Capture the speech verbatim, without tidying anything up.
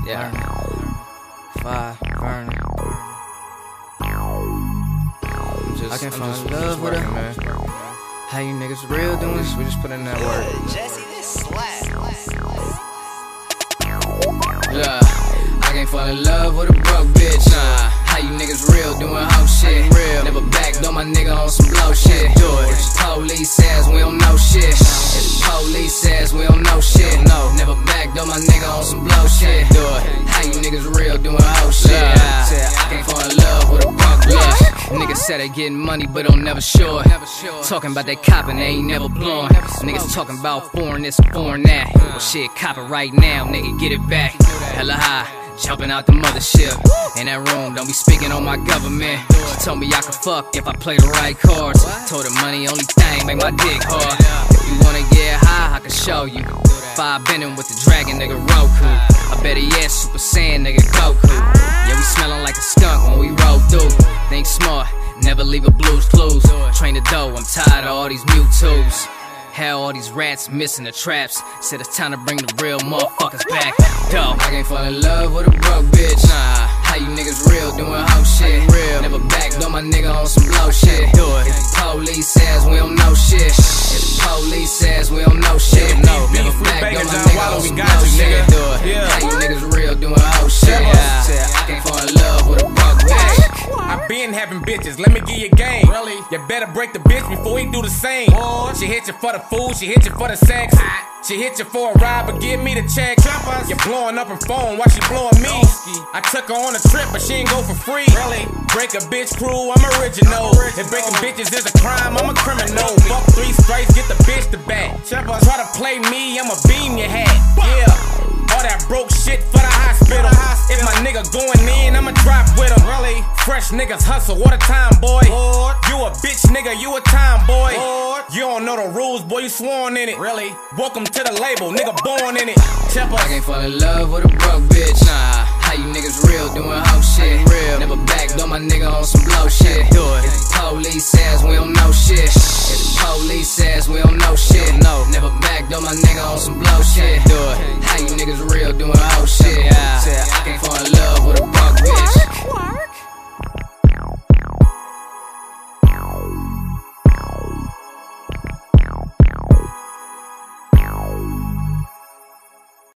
Yeah. Five, Vernon. I'm just, I can I'm just, love with her, man. How you niggas real doing this? We just put in that work. Jesse, this slap. Yeah, I can't fall in love with a broke bitch. Nah, how you niggas real doing hoe shit? Real. Never backed on my nigga on some blow shit. Do it. If the police says we don't know shit. If the police says we don't know shit. No, never backed on my nigga on some blow shit. Do it. How you niggas real doing hoe shit? Yeah. I can't fall in love with a broke bitch. Niggas said they getting money but don't never sure. Talking about they copping, they ain't never blowing. Niggas talking about foreign this, foreign that. Well shit, cop it right now, nigga, get it back. Hella high, jumping out the mothership. In that room, don't be speaking on my government. She told me I could fuck if I play the right cards. Told her money only thing, make my dick hard. If you wanna get high, I can show you. Five bending with the dragon, nigga, Roku. I bet he is Super Saiyan, nigga, Goku. Yeah, we smellin' like a skunk when we roll through. Think smart, never leave a blues clues. Train the dough, I'm tired of all these Mewtwo's. Hell, all these rats missing the traps. Said it's time to bring the real motherfuckers back. Go. I can't fall in love with a broke bitch. Nah, how you niggas real doing hoe shit? Real. Never backed on my nigga on some blow shit. Do it. If the police says we don't know shit. If the police says we don't know shit. No, never backed on my nigga on some blow shit. Do it. How you niggas real doing hoe shit? Yeah. I can't fall in love with a broke bitch. I been having bitches, let me give you game. Really? You better break the bitch before he do the same. Boy. She hit you for the food, she hit you for the sex. She hit you for a ride, but give me the check. You're blowing up her phone while she blowing me. I took her on a trip, but she ain't go for free. Really? Break a bitch crew, I'm original. If breaking bitches is a crime, I'm a criminal. Fuck three strikes, get the bitch to back. Try to play me, I'ma beam your hat. Yeah. All that broke shit for the hospital. If my nigga going in, I'ma drop with him. Really? Fresh niggas hustle, what a time, boy. Lord. You a bitch nigga, you a time, boy. Lord. You don't know the rules, boy, you sworn in it. Really? Welcome to the label, nigga born in it. Chipper. I can't fall in love with a broke bitch. Nah, how you niggas real doing hoe shit? Real. Never backed on my nigga on some blow shit. Do it. If the police says we don't know shit. If the police says we don't know shit. No, never backed on my nigga on some blow shit. Do it. How you niggas real doing hoe shit?